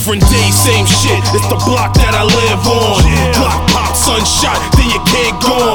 Different day, same shit, it's the block that I live on. Block pop, sunshot, then you can't go